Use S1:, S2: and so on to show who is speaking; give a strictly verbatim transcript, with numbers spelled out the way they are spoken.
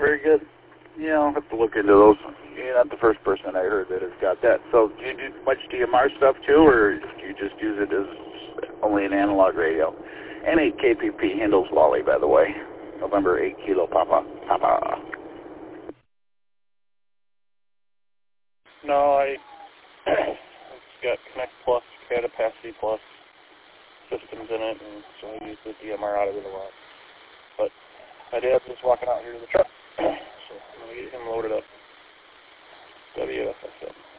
S1: very good. Yeah, I'll have to look into those. You're not the first person I heard that has got that. So do you do much D M R stuff too, or do you just use it as only an analog radio? N eight K P P handles Wally, by the way. November eight Kilo Papa. Papa.
S2: No, I it's got Connect Plus, Catapacity Plus systems in it, and so I use the D M R out of it a lot. But my dad's just walking out here to the truck, so I'm going to get him loaded up. W F S M.